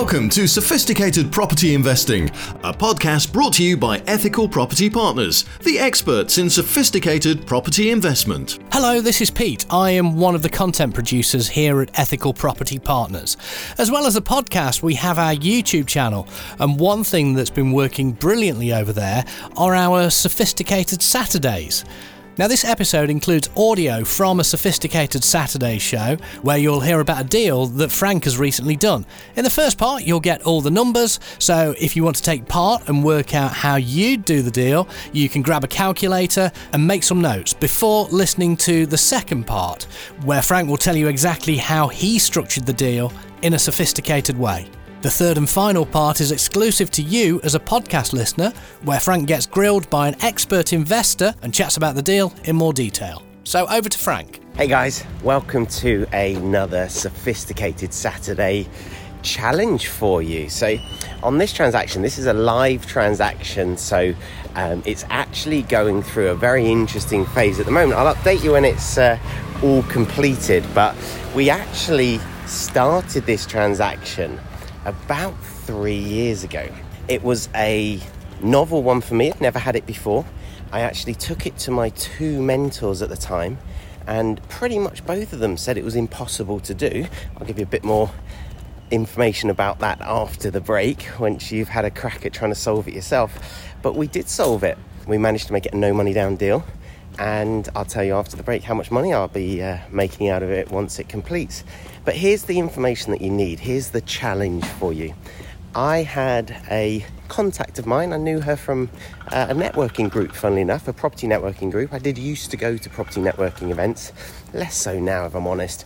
Welcome to Sophisticated Property Investing, a podcast brought to you by Ethical Property Partners, the experts in sophisticated property investment. Hello, this is Pete. I am one of the content producers here at Ethical Property Partners. As well as the podcast, we have our YouTube channel, and one thing that's been working brilliantly over there are our Sophisticated Saturdays. Now, this episode includes audio from a Sophisticated Saturday show where you'll hear about a deal that Frank has recently done. In the first part, you'll get all the numbers, so if you want to take part and work out how you'd do the deal, you can grab a calculator and make some notes before listening to the second part, where Frank will tell you exactly how he structured the deal in a sophisticated way. The third and final part is exclusive to you as a podcast listener, where Frank gets grilled by an expert investor and chats about the deal in more detail. So over to Frank. Hey guys, welcome to another Sophisticated Saturday challenge for you. So on this transaction, this is a live transaction, so it's actually going through a very interesting phase at the moment. I'll update you when it's all completed, but we actually started this transaction about 3 years ago. It was a novel one for me. I'd never had it before. I actually took it to my two mentors at the time, and pretty much both of them said it was impossible to do. I'll give you a bit more information about that after the break, once you've had a crack at trying to solve it yourself. But we did solve it. We managed to make it a no money down deal, and I'll tell you after the break how much money I'll be making out of it once it completes. But here's the information that you need. Here's the challenge for you. I had a contact of mine. I knew her from a networking group, funnily enough, a property networking group. I did used to go to property networking events. Less so now, if I'm honest.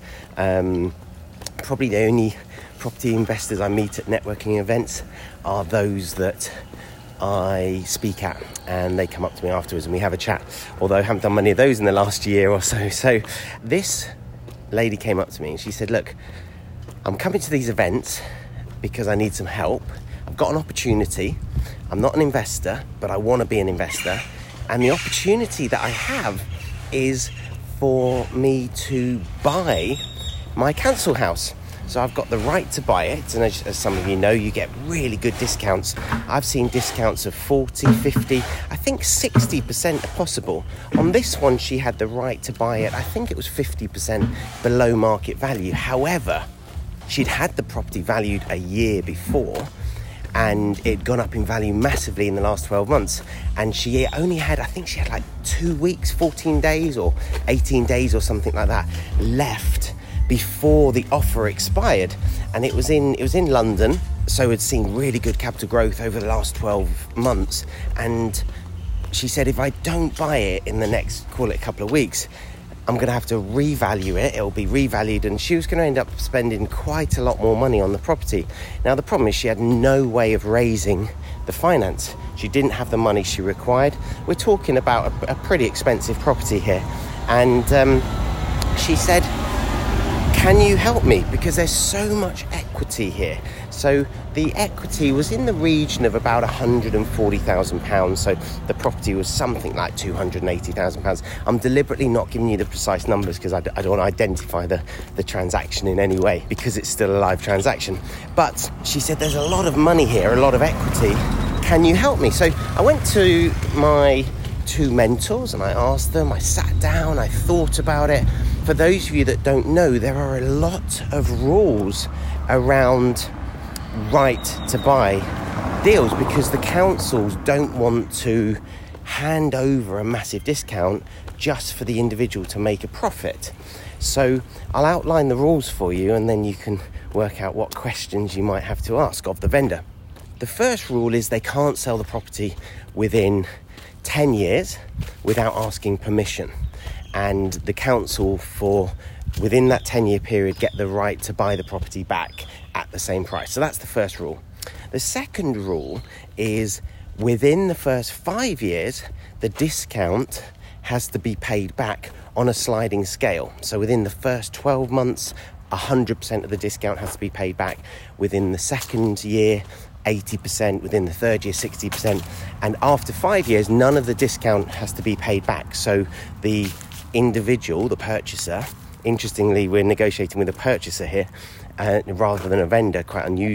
Probably the only property investors I meet at networking events are those that I speak at, and they come up to me afterwards and we have a chat, although I haven't done many of those in the last year or so. So this lady came up to me and she said, look, I'm coming to these events because I need some help. I've got an opportunity. I'm not an investor, but I want to be an investor, and the opportunity that I have is for me to buy my council house. So I've got the right to buy it, and as some of you know, you get really good discounts. I've seen discounts of 40, 50, I think 60% are possible. On this one, she had the right to buy it, I think it was 50% below market value. However, she'd had the property valued a year before, and it'd gone up in value massively in the last 12 months. And she only had, I think she had like 2 weeks, 14 days or 18 days or something like that left before the offer expired. And it was in London, so it's seen really good capital growth over the last 12 months. And she said, if I don't buy it in the next, call it a couple of weeks, I'm going to have to revalue it. It'll be revalued, and she was going to end up spending quite a lot more money on the property. Now, the problem is she had no way of raising the finance. She didn't have the money she required. We're talking about a pretty expensive property here. And she said, can you help me? Because there's so much equity here. So the equity was in the region of about £140,000. So the property was something like £280,000. I'm deliberately not giving you the precise numbers because I don't want to identify the transaction in any way, because it's still a live transaction. But she said, there's a lot of money here, a lot of equity. Can you help me? So I went to my two mentors and I asked them, I sat down, I thought about it. For those of you that don't know, there are a lot of rules around right to buy deals, because the councils don't want to hand over a massive discount just for the individual to make a profit. So I'll outline the rules for you, and then you can work out what questions you might have to ask of the vendor. The first rule is they can't sell the property within 10 years without asking permission. And the council, for within that 10-year period, get the right to buy the property back at the same price. So that's the first rule. The second rule is within the first 5 years, the discount has to be paid back on a sliding scale. So within the first 12 months, 100% of the discount has to be paid back. Within the second year, 80%, within the third year, 60%. And after 5 years, none of the discount has to be paid back. So the individual, the purchaser, interestingly, we're negotiating with a purchaser here rather than a vendor, quite unusual.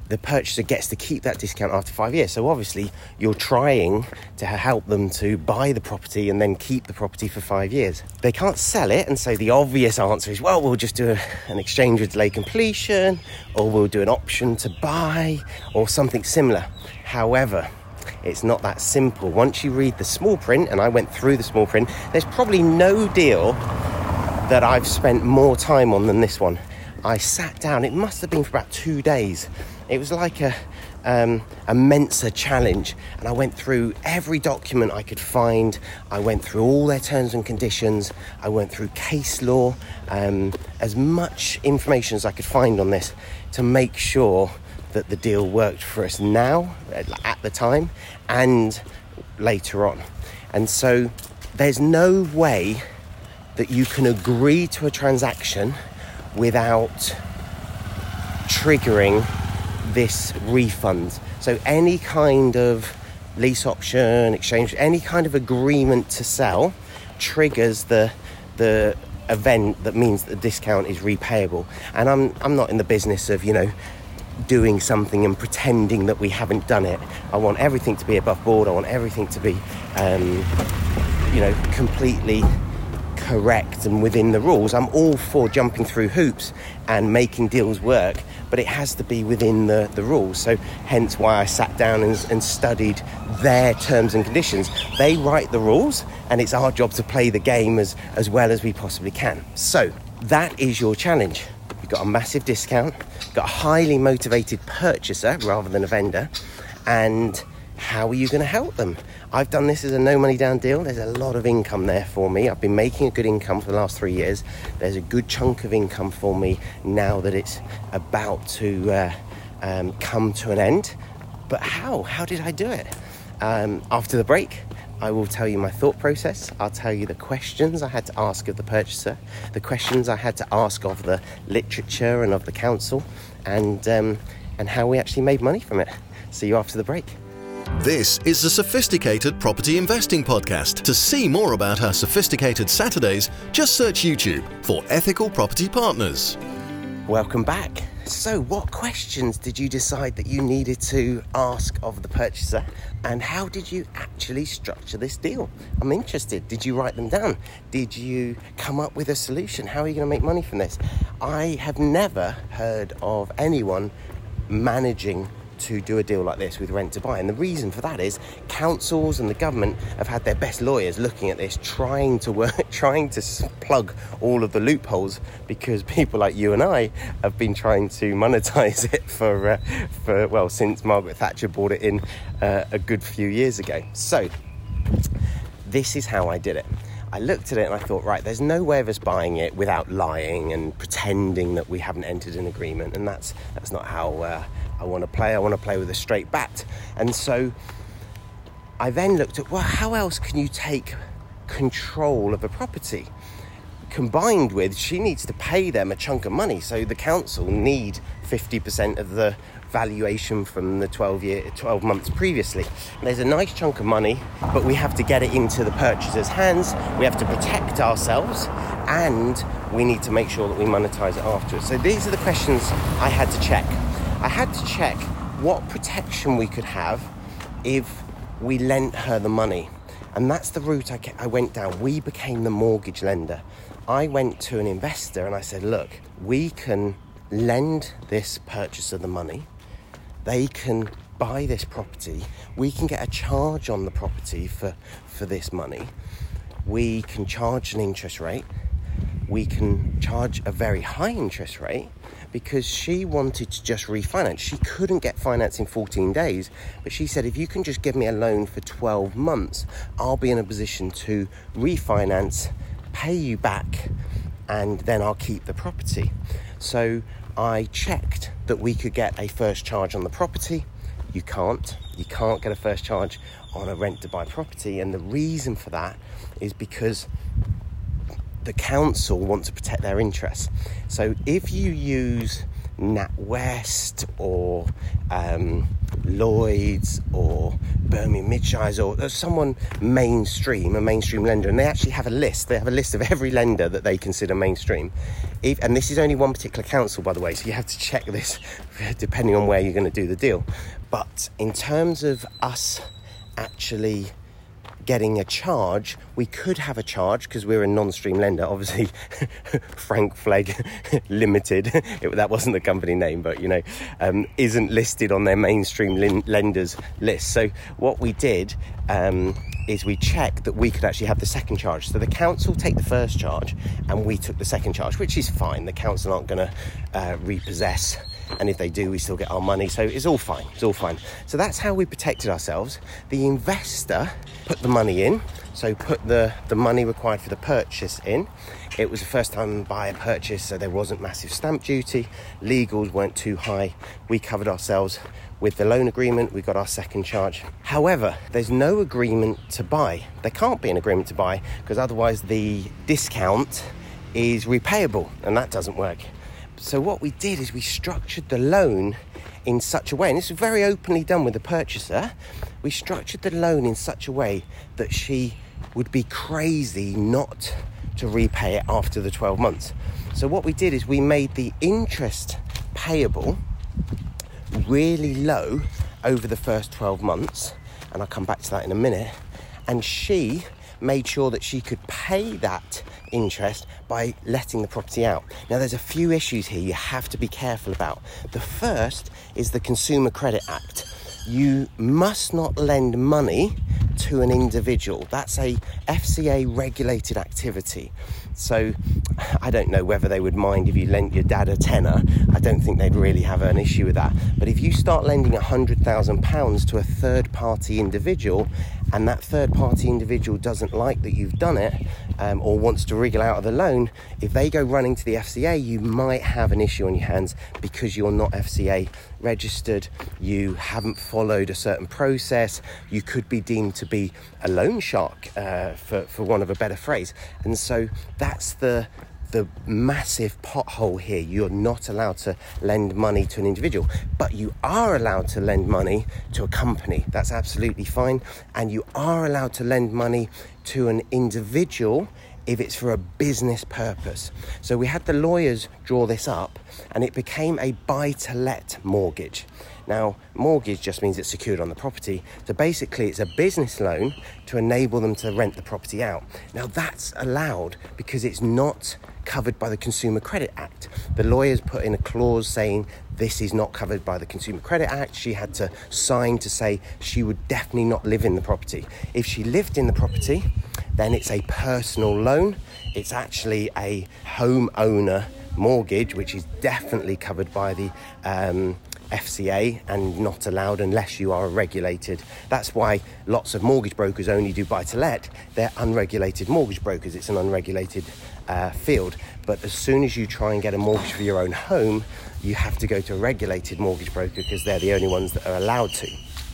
the purchaser gets to keep that discount after 5 years. So obviously you're trying to help them to buy the property and then keep the property for 5 years. They can't sell it, and so the obvious answer is, well, we'll just do an exchange with delay completion, or we'll do an option to buy, or something similar. However, it's not that simple. Once you read the small print, and I went through the small print, there's probably no deal that I've spent more time on than this one. I sat down, it must have been for about 2 days. It was like a Mensa challenge, and I went through every document I could find. I went through all their terms and conditions. I went through case law, as much information as I could find on this to make sure that the deal worked for us now, at the time, and later on. And so there's no way that you can agree to a transaction without triggering this refund. So any kind of lease option, exchange, any kind of agreement to sell triggers the event that means that the discount is repayable. And I'm not in the business of, doing something and pretending that we haven't done it. I want everything to be above board. I want everything to be, completely correct and within the rules. I'm all for jumping through hoops and making deals work, but it has to be within the rules. So hence why I sat down and studied their terms and conditions. They write the rules, and it's our job to play the game as well as we possibly can. So that is your challenge. You've got a massive discount, got a highly motivated purchaser rather than a vendor, and how are you going to help them? I've done this as a no money down deal. There's a lot of income there for me. I've been making a good income for the last 3 years. There's a good chunk of income for me now that it's about to come to an end. But how did I do it? After the break, I will tell you my thought process. I'll tell you the questions I had to ask of the purchaser, the questions I had to ask of the literature and of the council, and how we actually made money from it. See you after the break. This is the Sophisticated Property Investing Podcast. To see more about our Sophisticated Saturdays, just search YouTube for Ethical Property Partners. Welcome back. So what questions did you decide that you needed to ask of the purchaser, and how did you actually structure this deal? I'm interested. Did you write them down? Did you come up with a solution? How are you going to make money from this? I have never heard of anyone managing to do a deal like this with rent to buy, and the reason for that is councils and the government have had their best lawyers looking at this, trying to plug all of the loopholes, because people like you and I have been trying to monetize it for since Margaret Thatcher bought it in a good few years ago. So this is how I did it. I looked at it and I thought, right, there's no way of us buying it without lying and pretending that we haven't entered an agreement, and that's not how I want to play. I want to play with a straight bat. And so I then looked at, well, how else can you take control of a property? Combined with, she needs to pay them a chunk of money, so the council need 50% of the valuation from the 12 months previously. There's a nice chunk of money, but we have to get it into the purchaser's hands. We have to protect ourselves, and we need to make sure that we monetize it afterwards. So these are the questions I had to check. I had to check what protection we could have if we lent her the money. And that's the route I went down. We became the mortgage lender. I went to an investor and I said, look, we can lend this purchaser the money. They can buy this property. We can get a charge on the property for this money. We can charge an interest rate. We can charge a very high interest rate, because she wanted to just refinance. She couldn't get finance in 14 days, but she said, if you can just give me a loan for 12 months, I'll be in a position to refinance, pay you back, and then I'll keep the property. So I checked that we could get a first charge on the property. You can't get a first charge on a rent to buy property, and the reason for that is because the council want to protect their interests. So if you use NatWest or Lloyds or Birmingham Midshires or someone a mainstream lender, and they actually have a list. They have a list of every lender that they consider mainstream. And this is only one particular council, by the way, so you have to check this depending on where you're going to do the deal. But in terms of us actually getting a charge, we could have a charge because we're a non-stream lender. Obviously, Frank Flegg Limited, that wasn't the company name, but isn't listed on their mainstream lenders list. So what we did is we checked that we could actually have the second charge. So the council take the first charge and we took the second charge, which is fine. The council aren't going to repossess, and if they do, we still get our money. So it's all fine. So that's how we protected ourselves. The investor put the money in, so put the money required for the purchase in. It was a first-time buyer purchase, so there wasn't massive stamp duty. Legals weren't too high. We covered ourselves with the loan agreement. We got our second charge. However, there's no agreement to buy. There can't be an agreement to buy because otherwise the discount is repayable, and that doesn't work. So what we did is we structured the loan in such a way, and this was very openly done with the purchaser. We structured the loan in such a way that she would be crazy not to repay it after the 12 months. So what we did is we made the interest payable really low over the first 12 months, and I'll come back to that in a minute. And she made sure that she could pay that interest by letting the property out. Now, there's a few issues here you have to be careful about. The first is the Consumer Credit Act. You must not lend money to an individual. That's a FCA regulated activity. So I don't know whether they would mind if you lent your dad a tenner. I don't think they'd really have an issue with that. But if you start lending £100,000 to a third party individual, and that third party individual doesn't like that you've done it, or wants to wriggle out of the loan, if they go running to the FCA, you might have an issue on your hands because you're not FCA registered, you haven't followed a certain process, you could be deemed to be a loan shark, for want of a better phrase. And so that's the massive pothole here. You're not allowed to lend money to an individual, but you are allowed to lend money to a company. That's absolutely fine. And you are allowed to lend money to an individual if it's for a business purpose. So we had the lawyers draw this up, and it became a buy-to-let mortgage. Now, mortgage just means it's secured on the property. So basically, it's a business loan to enable them to rent the property out. Now, that's allowed because it's not covered by the Consumer Credit Act. The lawyers put in a clause saying this is not covered by the Consumer Credit Act. She had to sign to say she would definitely not live in the property. If she lived in the property, then it's a personal loan. It's actually a homeowner mortgage, which is definitely covered by the FCA and not allowed unless you are regulated. That's why lots of mortgage brokers only do buy-to-let. They're unregulated mortgage brokers. It's an unregulated field. But as soon as you try and get a mortgage for your own home, you have to go to a regulated mortgage broker because they're the only ones that are allowed to.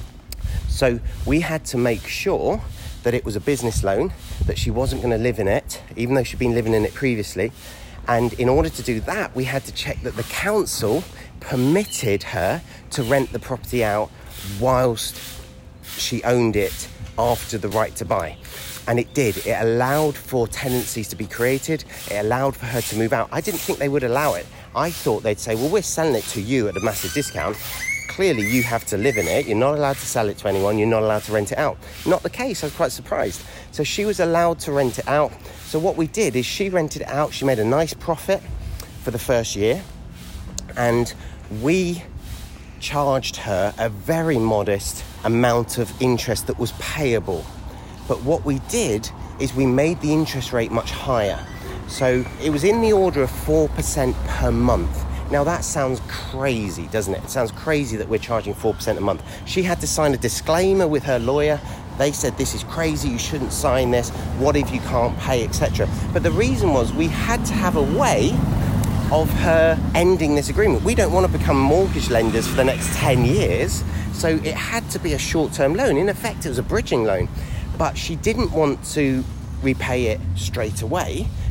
So we had to make sure that it was a business loan, that she wasn't going to live in it, even though she'd been living in it previously. And in order to do that, we had to check that the council permitted her to rent the property out whilst she owned it after the right to buy. And it did. It allowed for tenancies to be created. It allowed for her to move out. I didn't think they would allow it. I thought they'd say, well, we're selling it to you at a massive discount. Clearly, you have to live in it. You're not allowed to sell it to anyone. You're not allowed to rent it out. Not the case. I was quite surprised. So she was allowed to rent it out. So what we did is she rented it out. She made a nice profit for the first year. And we charged her a very modest amount of interest that was payable. But what we did is we made the interest rate much higher. So it was in the order of 4% per month. Now that sounds crazy, doesn't it? It sounds crazy that we're charging 4% a month. She had to sign a disclaimer with her lawyer. They said, this is crazy, you shouldn't sign this. What if you can't pay, etc. But the reason was we had to have a way of her ending this agreement. We don't want to become mortgage lenders for the next 10 years. So it had to be a short-term loan. In effect, it was a bridging loan. But she didn't want to repay it straight away.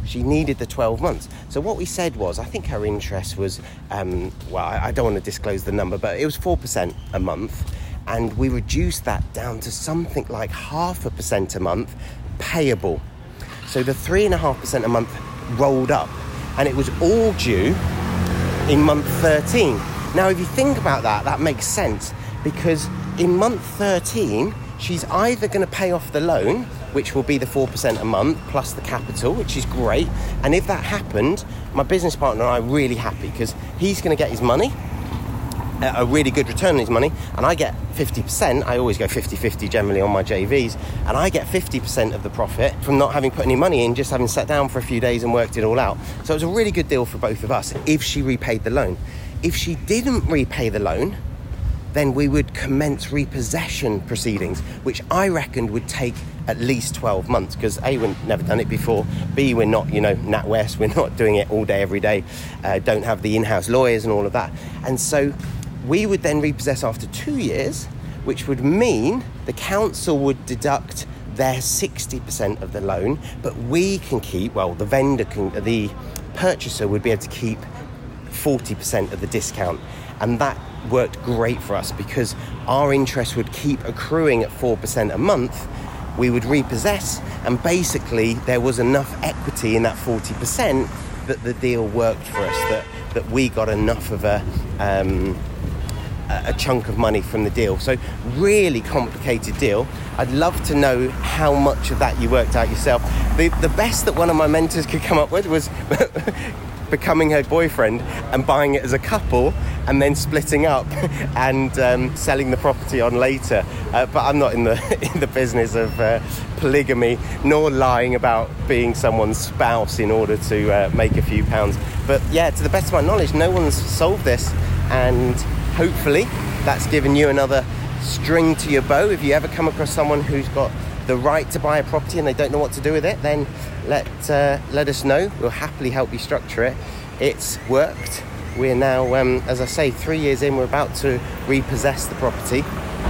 She needed the 12 months. So what we said was, I think her interest was, I don't want to disclose the number, but it was 4% a month. And we reduced that down to something like 0.5% a month payable. So the 3.5% a month rolled up, and it was all due in month 13. Now, if you think about that, that makes sense, because in month 13, she's either going to pay off the loan, which will be the 4% a month plus the capital, which is great. And if that happened, my business partner and I are really happy, because he's going to get his money, a really good return on his money, and I get 50%. I always go 50-50 generally on my JVs, and I get 50% of the profit from not having put any money in, just having sat down for a few days and worked it all out. So it was a really good deal for both of us if she repaid the loan. If she didn't repay the loan, then we would commence repossession proceedings, which I reckoned would take at least 12 months, because A, we've never done it before, B, we're not, NatWest, we're not doing it all day, every day, don't have the in-house lawyers and all of that. And so we would then repossess after 2 years, which would mean the council would deduct their 60% of the loan, but we can keep, the purchaser would be able to keep 40% of the discount. And that worked great for us, because our interest would keep accruing at 4% a month. We would repossess, and basically there was enough equity in that 40% that the deal worked for us, that we got enough of a chunk of money from the deal. So really complicated deal. I'd love to know how much of that you worked out yourself. The best that one of my mentors could come up with was becoming her boyfriend and buying it as a couple, and then splitting up and selling the property on later. But I'm not in the business of polygamy, nor lying about being someone's spouse in order to make a few pounds. But yeah, to the best of my knowledge, no one's solved this, and hopefully that's given you another string to your bow. If you ever come across someone who's got the right to buy a property and they don't know what to do with it, then let us know. We'll happily help you structure it. It's worked. We're now, as I say, 3 years in, we're about to repossess the property.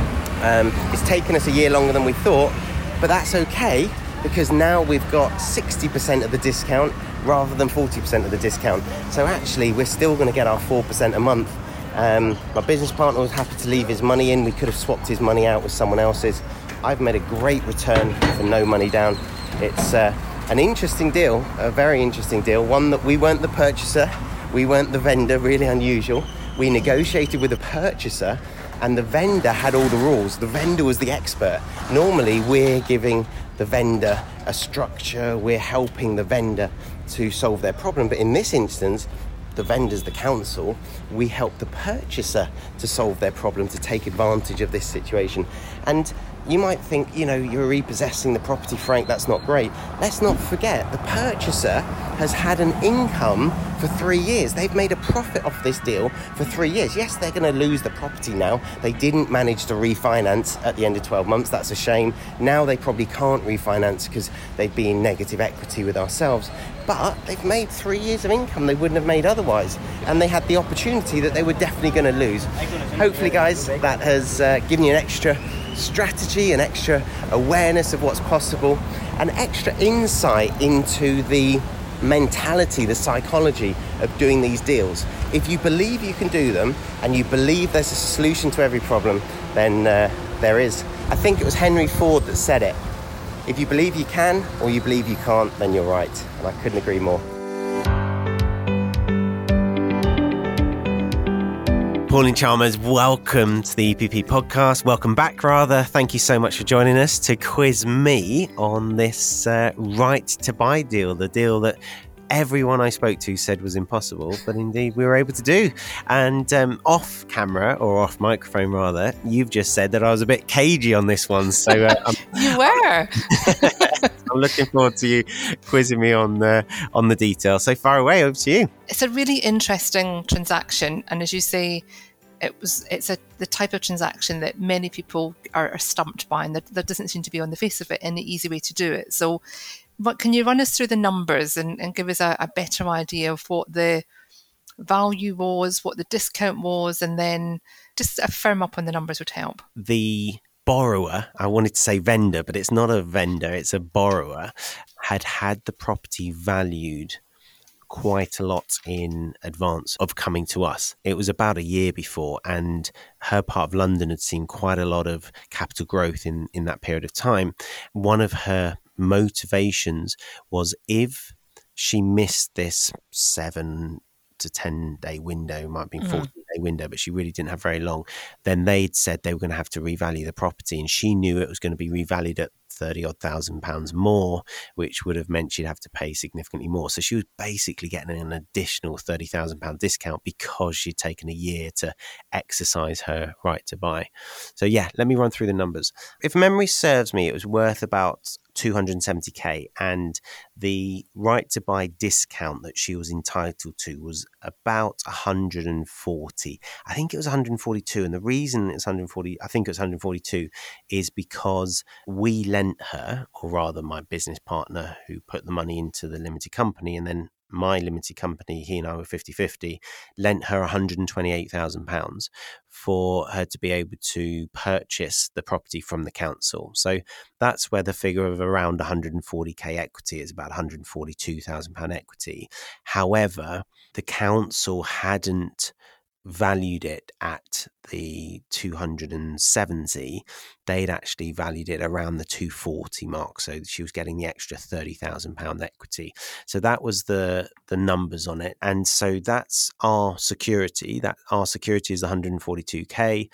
It's taken us a year longer than we thought, but that's okay, because now we've got 60% of the discount rather than 40% of the discount. So actually, we're still going to get our 4% a month. My business partner was happy to leave his money in. We could have swapped his money out with someone else's. I've made a great return for no money down. It's an interesting deal, a very interesting deal, one that we weren't the purchaser, we weren't the vendor, really unusual. We negotiated with the purchaser, and the vendor had all the rules. The vendor was the expert. Normally, we're giving the vendor a structure, we're helping the vendor to solve their problem. But in this instance, the vendor's the council, we help the purchaser to solve their problem, to take advantage of this situation. And you might think, you're repossessing the property, Frank, that's not great. Let's not forget, the purchaser has had an income for 3 years. They've made a profit off this deal for 3 years. Yes, they're going to lose the property now. They didn't manage to refinance at the end of 12 months. That's a shame. Now they probably can't refinance because they'd be in negative equity with ourselves. But they've made 3 years of income they wouldn't have made otherwise. And they had the opportunity that they were definitely going to lose. Hopefully, guys, that has given you an extra strategy, an extra awareness of what's possible, an extra insight into the mentality, the psychology of doing these deals. If you believe you can do them, and you believe there's a solution to every problem, then there is. I think it was Henry Ford that said it. If you believe you can, or you believe you can't, then you're right. And I couldn't agree more. Pauline Chalmers, welcome to the EPP podcast. Welcome back, rather. Thank you so much for joining us to quiz me on this right to buy deal, the deal that everyone I spoke to said was impossible, but indeed we were able to do. And off camera, or off microphone rather, you've just said that I was a bit cagey on this one. So you were. I'm looking forward to you quizzing me on the details. So far away, over to you. It's a really interesting transaction, and as you say, it's the type of transaction that many people are stumped by, and there doesn't seem to be on the face of it any easy way to do it. So, but can you run us through the numbers and give us a better idea of what the value was, what the discount was, and then just a firm up on the numbers would help. The borrower, I wanted to say vendor, but it's not a vendor, it's a borrower, had the property valued quite a lot in advance of coming to us. It was about a year before, and her part of London had seen quite a lot of capital growth in that period of time. One of her motivations was if she missed this 7 to 10 day window, might have been 14 day window, but she really didn't have very long, then they'd said they were going to have to revalue the property, and she knew it was going to be revalued at 30,000 pounds more, which would have meant she'd have to pay significantly more. So she was basically getting an additional £30,000 discount because she'd taken a year to exercise her right to buy. So yeah, let me run through the numbers. If memory serves me, it was worth about 270k, and the right to buy discount that she was entitled to was about 140. I think it was 142, and the reason it's 140, I think it was 142, is because we lent her, or rather my business partner who put the money into the limited company, and then my limited company, he and I were 50-50, lent her £128,000 for her to be able to purchase the property from the council. So that's where the figure of around 140k equity is, about £142,000 equity. However, the council hadn't valued it at the 270. They'd actually valued it around the 240 mark, so she was getting the extra £30,000 equity. So that was the numbers on it, and so that's our security. That our security is 142k.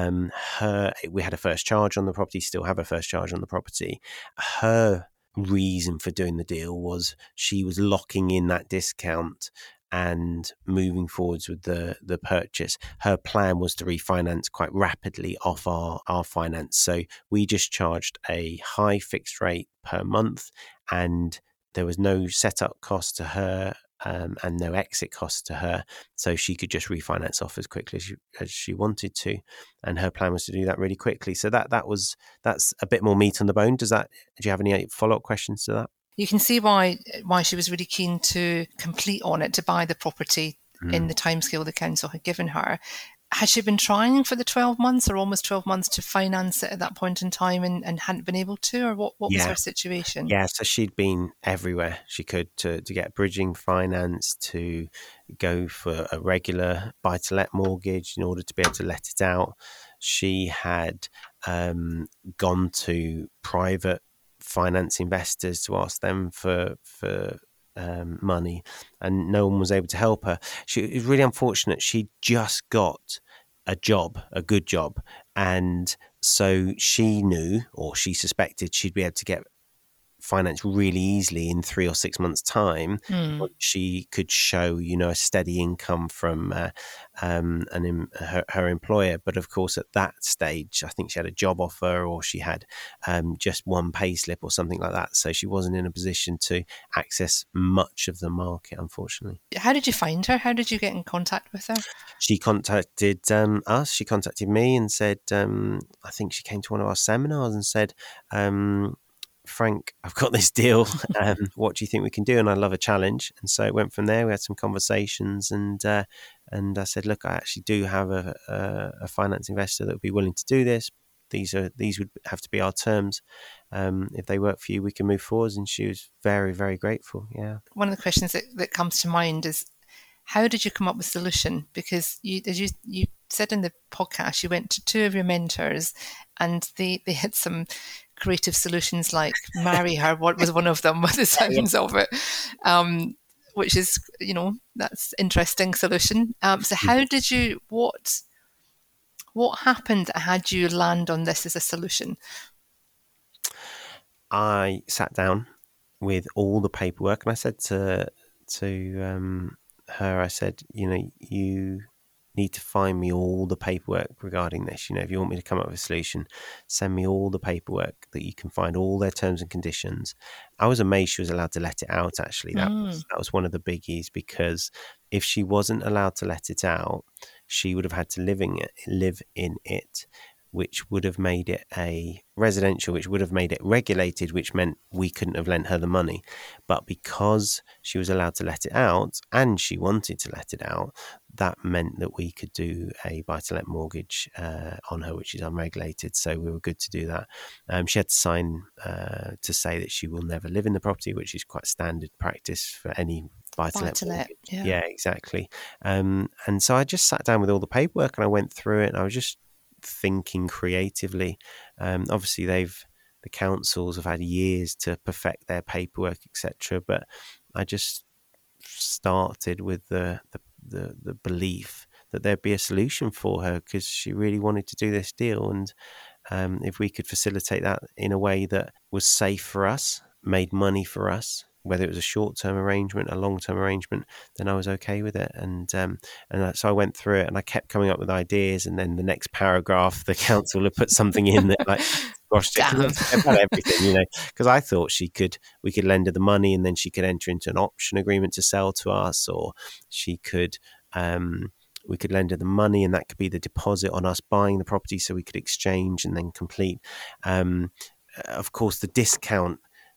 We had a first charge on the property, still have a first charge on the property. Her reason for doing the deal was she was locking in that discount and moving forwards with the purchase. Her plan was to refinance quite rapidly off our finance. So we just charged a high fixed rate per month, and there was no setup cost to her and no exit cost to her. So she could just refinance off as quickly as she wanted to. And her plan was to do that really quickly. So that's a bit more meat on the bone. Do you have any follow-up questions to that? You can see why she was really keen to complete on it, to buy the property in the timescale the council had given her. Had she been trying for the 12 months or almost 12 months to finance it at that point in time and hadn't been able to, or what was her situation? Yeah, so she'd been everywhere she could to get bridging finance, to go for a regular buy-to-let mortgage in order to be able to let it out. She had gone to private finance investors to ask them for money, and no one was able to help her. It was really unfortunate. She just got a good job, and so she knew, or she suspected, she'd be able to get finance really easily in 3 or 6 months' time. She could show, a steady income from her employer. But of course, at that stage, I think she had a job offer, or she had just one pay slip or something like that. So she wasn't in a position to access much of the market, unfortunately. How did you find her? How did you get in contact with her? She contacted us. She contacted me and said, I think she came to one of our seminars and said, Frank, I've got this deal. What do you think we can do? And I love a challenge. And so it went from there. We had some conversations, and I said, look, I actually do have a finance investor that would be willing to do this. These would have to be our terms. If they work for you, we can move forwards. And she was very, very grateful. Yeah. One of the questions that comes to mind is, how did you come up with a solution? Because as you said in the podcast, you went to 2 of your mentors, and they had some creative solutions, like marry her. What was one of them, with the sounds of it, which is, that's interesting solution. So how did you, what happened that had you land on this as a solution? I sat down with all the paperwork, and I said to her, I said, you need to find me all the paperwork regarding this. If you want me to come up with a solution, send me all the paperwork that you can find, all their terms and conditions. I was amazed she was allowed to let it out, actually. That was one of the biggies, because if she wasn't allowed to let it out, she would have had to live in it which would have made it a residential, which would have made it regulated, which meant we couldn't have lent her the money. But because she was allowed to let it out and she wanted to let it out, that meant that we could do a buy-to-let mortgage on her, which is unregulated. So we were good to do that. She had to sign to say that she will never live in the property, which is quite standard practice for any buy-to-let mortgage. Yeah, exactly. And so I just sat down with all the paperwork and I went through it, and I was just thinking creatively. Obviously, the councils have had years to perfect their paperwork, etc. But I just started with the belief that there'd be a solution for her, because she really wanted to do this deal, and if we could facilitate that in a way that was safe for us, made money for us, whether it was a short-term arrangement, a long-term arrangement, then I was okay with it. And so I went through it, and I kept coming up with ideas, and then the next paragraph the council had put something in that like squashed it about everything, because I thought we could lend her the money, and then she could enter into an option agreement to sell to us, or she could we could lend her the money and that could be the deposit on us buying the property, so we could exchange and then complete. Of course, the discount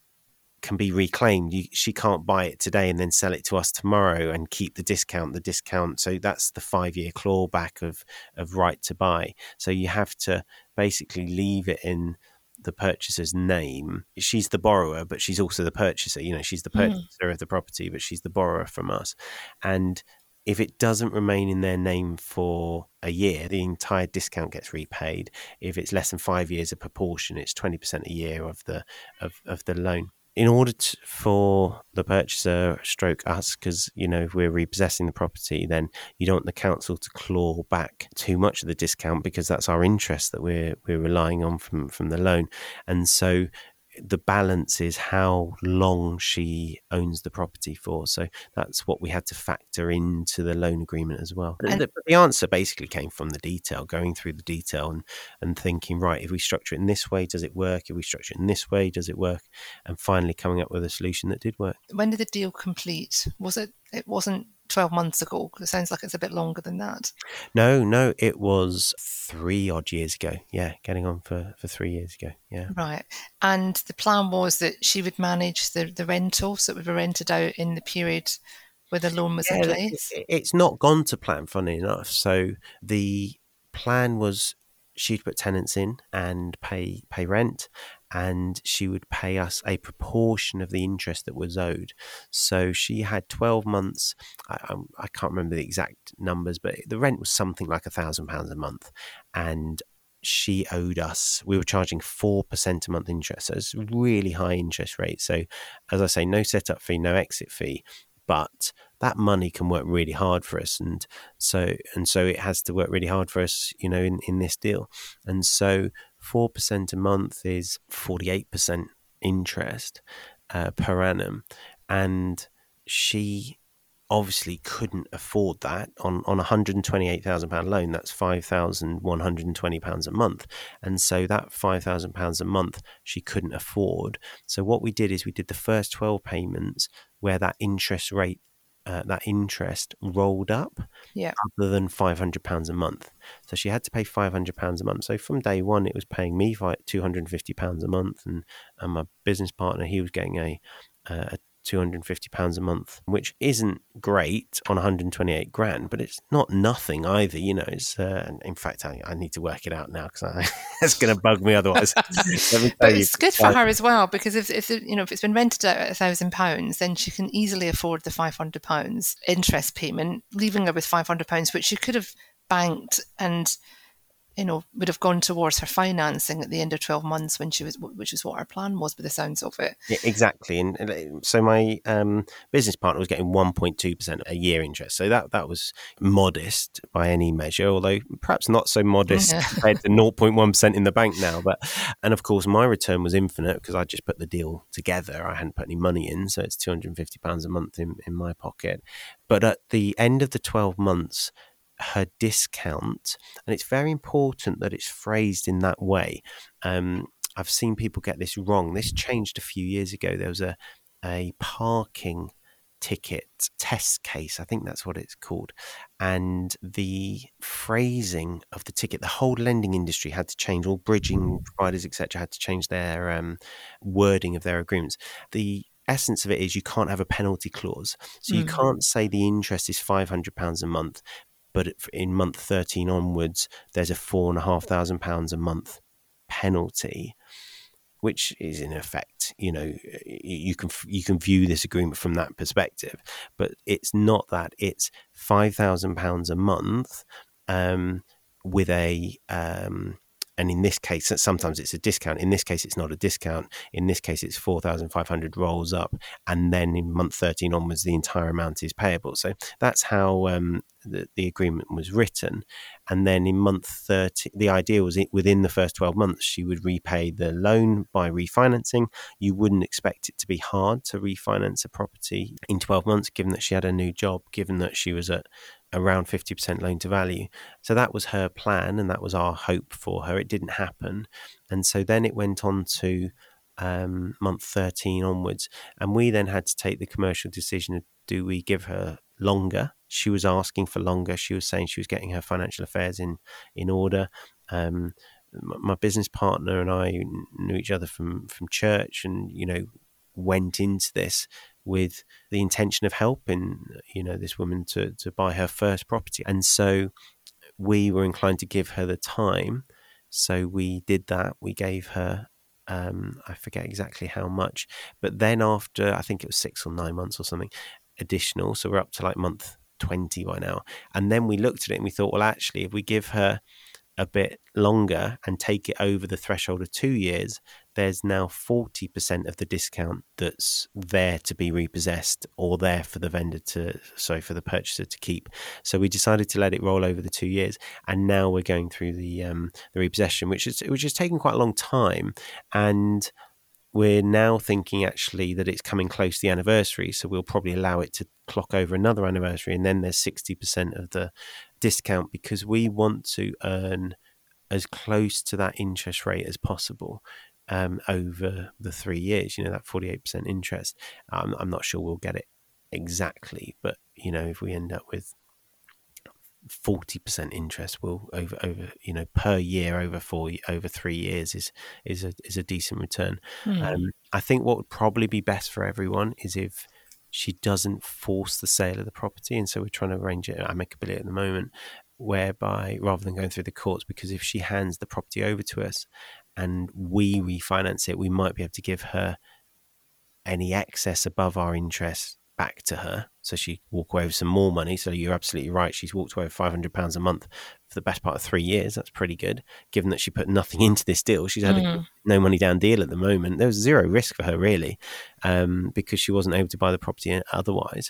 can be reclaimed. She can't buy it today and then sell it to us tomorrow and keep the discount. So that's the 5-year clawback of right to buy. So you have to basically leave it in the purchaser's name. She's the borrower, but she's also the purchaser. She's the purchaser of the property, but she's the borrower from us. And if it doesn't remain in their name for a year, the entire discount gets repaid. If it's less than 5 years, a proportion, it's 20% a year of the loan. In order for the purchaser stroke us, because if we're repossessing the property, then you don't want the council to claw back too much of the discount, because that's our interest that we're relying on from the loan. And so the balance is how long she owns the property for. So that's what we had to factor into the loan agreement as well. And the answer basically came from the detail, going through the detail and thinking, right, if we structure it in this way, does it work? If we structure it in this way, does it work? And finally coming up with a solution that did work. When did the deal complete? It wasn't 12 months ago? It sounds like it's a bit longer than that. No, it was 3 odd years ago. Yeah, getting on for 3 years ago. Yeah. Right. And the plan was that she would manage the rental, so it would be rented out in the period where the loan was in place? It's not gone to plan, funny enough. So the plan was she'd put tenants in and pay rent, and she would pay us a proportion of the interest that was owed. So she had 12 months. I can't remember the exact numbers, but the rent was something like £1,000 a month. And she owed us, we were charging 4% a month interest. So it's a really high interest rate. So as I say, no setup fee, no exit fee, but that money can work really hard for us. And so it has to work really hard for us, in this deal. And so 4% a month is 48% interest per annum. And she obviously couldn't afford that on a £128,000 loan. That's £5,120 a month. And so that £5,000 a month she couldn't afford. So what we did is we did the first 12 payments where that interest rate, that interest rolled up, other than £500 a month. So she had to pay £500 a month. So from day one, it was paying me £250 a month, and my business partner, he was getting a £250 a month, which isn't great on 128 grand, but it's not nothing either. It's in fact, I need to work it out now because it's going to bug me otherwise. But it's good for her as well, because if it's been rented out at £1,000, then she can easily afford the £500 interest payment, leaving her with £500, which she could have banked and would have gone towards her financing at the end of 12 months which is what our plan was, by the sounds of it. Yeah, exactly. And so my business partner was getting 1.2% a year interest. So that was modest by any measure, although perhaps not so modest compared to 0.1% in the bank now. And of course, my return was infinite because I just put the deal together. I hadn't put any money in. So it's £250 a month in my pocket. But at the end of the 12 months, her discount, and it's very important that it's phrased in that way. I've seen people get this wrong. This changed a few years ago. There was a parking ticket test case, I think that's what it's called, and the phrasing of the ticket, the whole lending industry had to change, all bridging providers, etc., had to change their wording of their agreements. The essence of it is you can't have a penalty clause, so you can't say the interest is £500 a month, but in month 13 onwards there's a £4,500 a month penalty, which is in effect, you can view this agreement from that perspective, but it's not that. It's £5,000 a month with a and in this case, sometimes it's a discount. In this case, it's not a discount. In this case, it's 4,500 rolls up, and then in month 13 onwards, the entire amount is payable. So that's how the agreement was written. And then in month 30, the idea was within the first 12 months, she would repay the loan by refinancing. You wouldn't expect it to be hard to refinance a property in 12 months, given that she had a new job, given that she was at around 50% loan to value. So that was her plan, and that was our hope for her. It didn't happen. And so then it went on to month 13 onwards. And we then had to take the commercial decision of, do we give her longer? She was asking for longer. She was saying she was getting her financial affairs in order. My business partner and I knew each other from church, and, went into this with the intention of helping, this woman to buy her first property. And so we were inclined to give her the time. So we did that. We gave her, I forget exactly how much, but then after, I think it was 6 or 9 months or something additional. So we're up to like month 20 by now. And then we looked at it and we thought, well, actually, if we give her a bit longer and take it over the threshold of 2 years, there's now 40% of the discount that's there to be repossessed, or there for the for the purchaser to keep. So we decided to let it roll over the 2 years, and now we're going through the repossession, which is taking quite a long time, and we're now thinking actually that it's coming close to the anniversary, so we'll probably allow it to clock over another anniversary, and then there's 60% of the discount, because we want to earn as close to that interest rate as possible over the 3 years, that 48% interest. I'm not sure we'll get it exactly, but if we end up with 40% interest, will over per year over 3 years is a decent return. I think what would probably be best for everyone is if she doesn't force the sale of the property, and so we're trying to arrange it amicably at the moment, whereby rather than going through the courts, because if she hands the property over to us and we refinance it, we might be able to give her any excess above our interest back to her, so she walk away with some more money. So you're absolutely right, she's walked away with £500 a month for the best part of 3 years. That's pretty good, given that she put nothing into this deal. She's had a no money down deal at the moment. There was zero risk for her really, because she wasn't able to buy the property otherwise,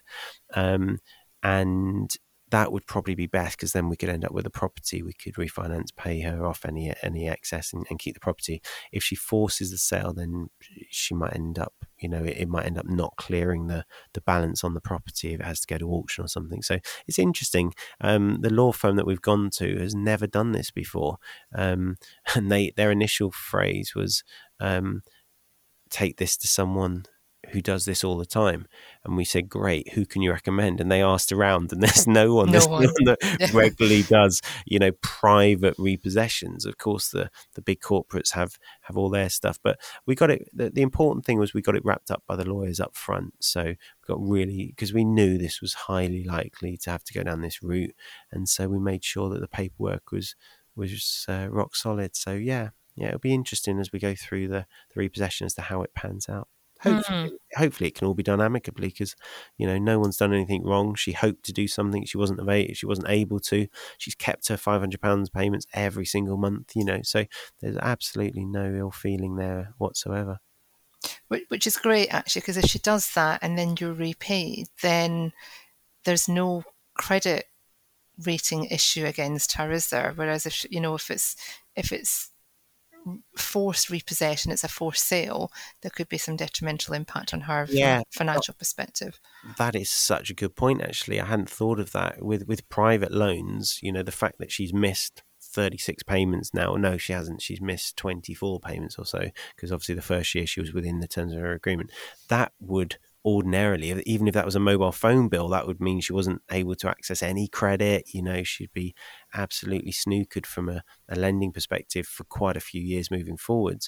and that would probably be best, because then we could end up with a property. We could refinance, pay her off any excess, and keep the property. If she forces the sale, then she might end up, it might end up not clearing the balance on the property if it has to go to auction or something. So it's interesting. The law firm that we've gone to has never done this before, and their initial phrase was, take this to someone who does this all the time. And we said, great, who can you recommend? And they asked around, and there's no one that regularly does private repossessions. Of course the big corporates have all their stuff, but we got it. The important thing was we got it wrapped up by the lawyers up front. So we got because we knew this was highly likely to have to go down this route, and so we made sure that the paperwork was rock solid. So yeah, it'll be interesting as we go through the repossession as to how it pans out. Hopefully it can all be done amicably, because no one's done anything wrong. She hoped to do something, she wasn't able to. She's kept her £500 payments every single month, so there's absolutely no ill feeling there whatsoever. Which is great actually, because if she does that and then you're repaid, then there's no credit rating issue against her, is there? Whereas if it's forced repossession, it's a forced sale, there could be some detrimental impact on her from a financial perspective. That is such a good point, actually. I hadn't thought of that. With private loans, the fact that she's missed 36 payments now. No, she hasn't. She's missed 24 payments or so, because obviously the first year she was within the terms of her agreement. That would ordinarily, even if that was a mobile phone bill, that would mean she wasn't able to access any credit. She'd be absolutely snookered from a lending perspective for quite a few years moving forwards.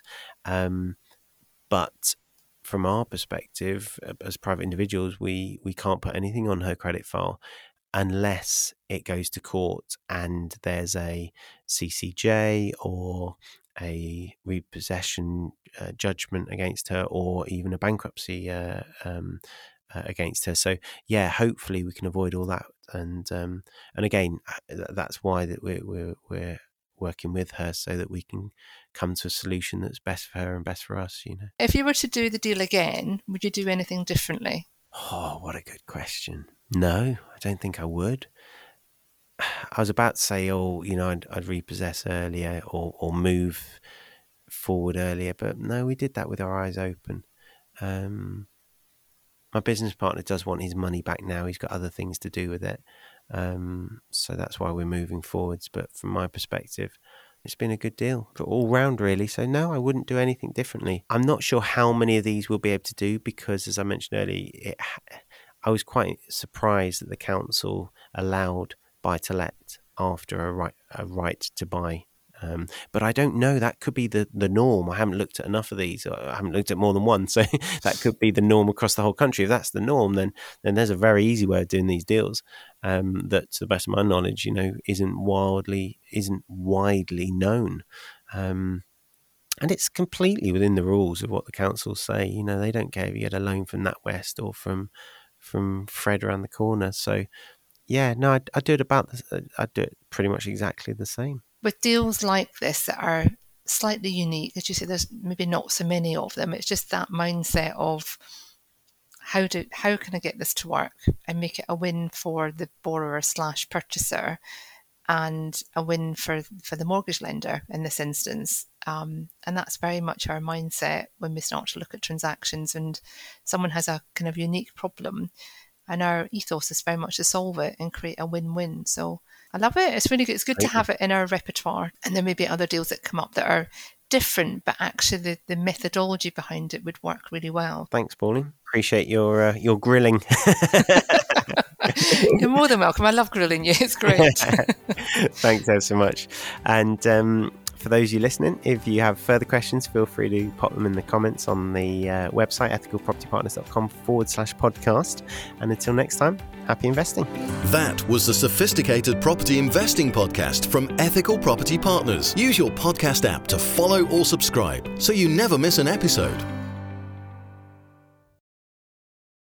But from our perspective, as private individuals, we can't put anything on her credit file unless it goes to court and there's a CCJ or a repossession judgment against her, or even a bankruptcy against her. So yeah, hopefully we can avoid all that. And again, that's why that we're working with her, so that we can come to a solution that's best for her and best for us. If you were to do the deal again, would you do anything differently? Oh, what a good question. No, I don't think I would. I was about to say, I'd repossess earlier or move forward earlier, but no, we did that with our eyes open. My business partner does want his money back now. He's got other things to do with it. So that's why we're moving forwards. But from my perspective, it's been a good deal for all round, really. So no, I wouldn't do anything differently. I'm not sure how many of these we'll be able to do because, as I mentioned earlier, I was quite surprised that the council allowed buy-to-let after a right to buy. But I don't know, that could be the norm. I haven't looked at enough of these. I haven't looked at more than one. So that could be the norm across the whole country. If that's the norm, then there's a very easy way of doing these deals that, to the best of my knowledge, isn't widely known. And it's completely within the rules of what the councils say. They don't care if you get a loan from NatWest or from Fred around the corner. So yeah, no, I'd do it pretty much exactly the same. With deals like this that are slightly unique, as you say, there's maybe not so many of them. It's just that mindset of how can I get this to work and make it a win for the borrower / purchaser, and a win for the mortgage lender in this instance. And that's very much our mindset when we start to look at transactions and someone has a kind of unique problem. And our ethos is very much to solve it and create a win-win. So I love it. It's really good. It's good to have it in our repertoire. And there may be other deals that come up that are different, but actually the methodology behind it would work really well. Thanks, Pauline. Appreciate your grilling. You're more than welcome. I love grilling you. It's great. Thanks ever so much. And for those of you listening, if you have further questions, feel free to pop them in the comments on the website, ethicalpropertypartners.com/podcast. And until next time, happy investing. That was the Sophisticated Property Investing Podcast from Ethical Property Partners. Use your podcast app to follow or subscribe so you never miss an episode.